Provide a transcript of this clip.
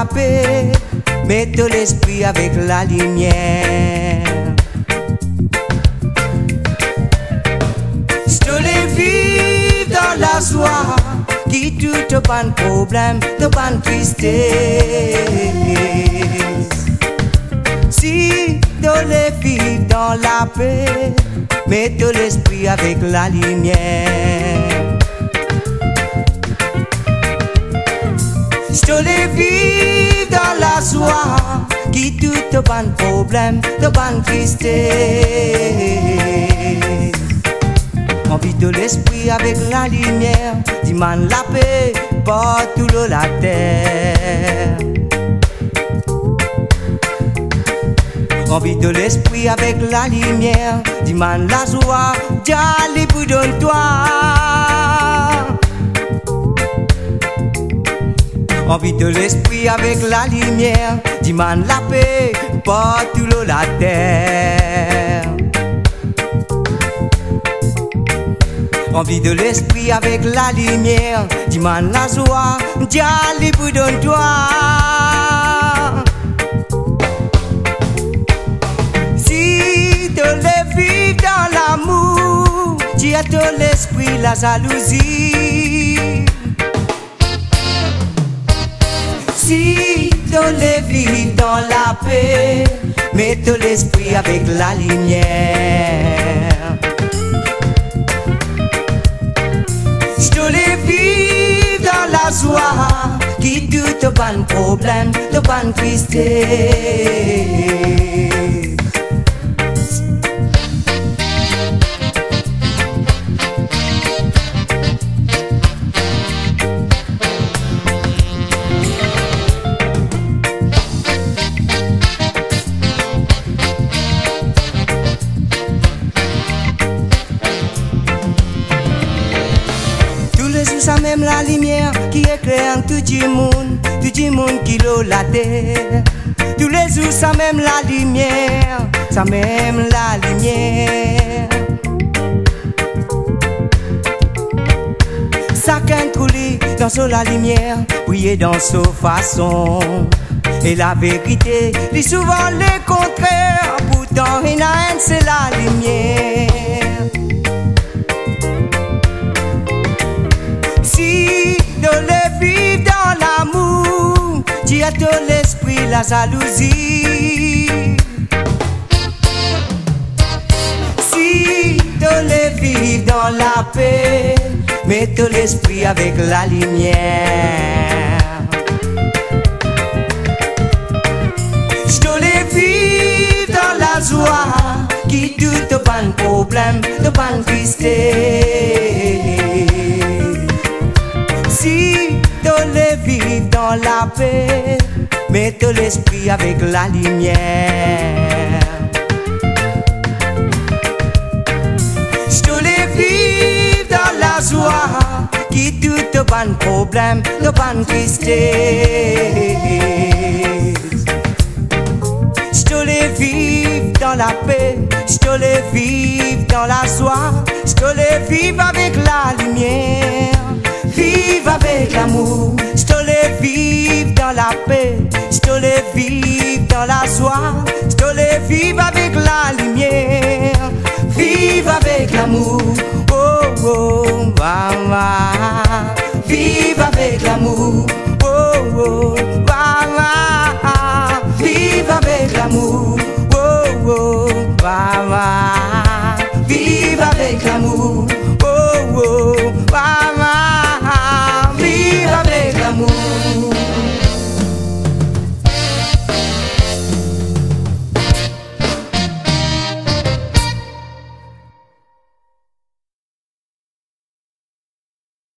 la paix, mettez l'esprit avec la lumière. Je te les vive dans la joie, qui tout pas de problème, de pas de tristesse. Si te les vive dans la paix, mettez l'esprit avec la lumière. Je te les vive dans la joie, qui tout pas de problème, de pas de tristesse. Envie de l'esprit avec la lumière, dis-moi la paix, partout sur la terre. Envie de l'esprit avec la lumière, dis-moi la joie, j'allais pour donne-toi. Envie de l'esprit avec la lumière, dis-moi la paix, partout sur la terre. Envie de l'esprit avec la lumière, dis-moi la joie, j'allais pour donne-toi. Si te les vives dans l'amour, tu as ton l'esprit la jalousie. Si te les vives dans la paix, mets ton l'esprit avec la lumière. Je te les vive dans la joie, qui tout pas de problème, de pas de tristesse. Ça même la lumière qui éclaire tout le monde qui l'eau la terre. Tous les jours ça même la lumière, ça même la lumière. Chacun coulé dans son la lumière, briller dans sa façon. Et la vérité, dit souvent le contraire, pourtant rien c'est la lumière. Si de les vivre dans l'amour, tu as ton l'esprit la jalousie. Si de les vivre dans la paix, mets ton l'esprit avec la lumière. Je te les vive dans la joie, qui tout pas de problème, de pas de tristesse. Si te les vive dans la paix, mets ton l'esprit avec la lumière. Je te les vive dans la joie, qui tout pas de problème, de pas de tristesse. Je te les vive dans la paix, je te les vive dans la joie, je te les vive avec la lumière. Vive avec l'amour, je te les vive dans la paix, je te les vive dans la joie, je te les vive avec la lumière. Vive avec l'amour, oh oh, maman. Vive avec l'amour.